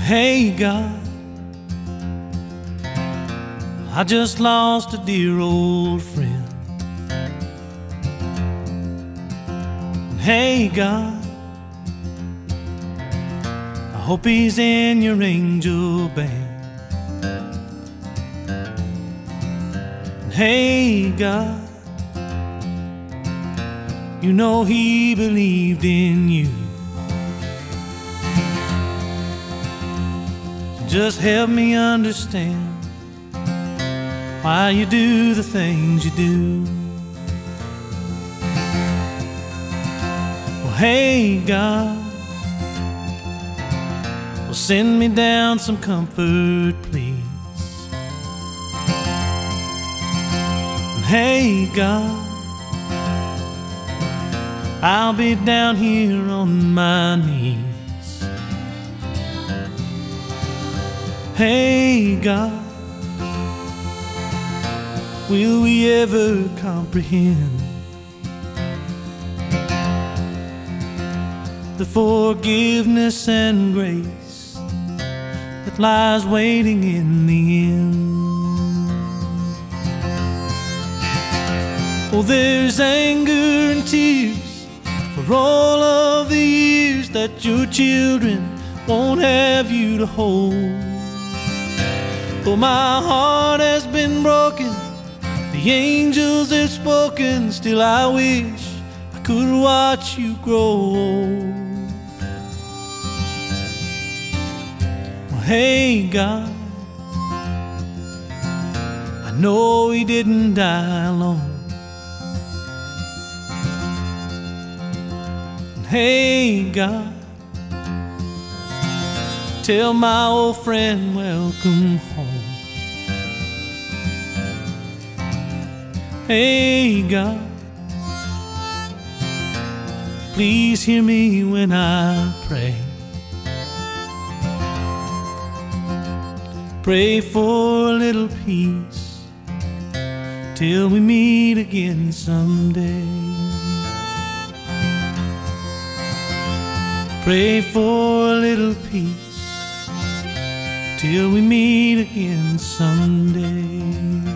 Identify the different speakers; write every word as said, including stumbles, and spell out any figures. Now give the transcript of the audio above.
Speaker 1: Hey God, I just lost a dear old friend. Hey God, I hope he's in your angel band. Hey God, you know he believed in you. Just help me understand why you do the things you do. Well, hey God, well, send me down some comfort, please. And hey God, I'll be down here on my knees. Hey God, will we ever comprehend the forgiveness and grace that lies waiting in the end? Oh, there's anger and tears for all of the years that your children won't have you to hold. Though my heart has been broken, the angels have spoken, still I wish I could watch you grow old. Well, hey God, I know he didn't die alone. And hey God, tell my old friend welcome home. Hey God, please hear me when I pray. Pray for a little peace till we meet again someday. Pray for a little peace till we meet again someday.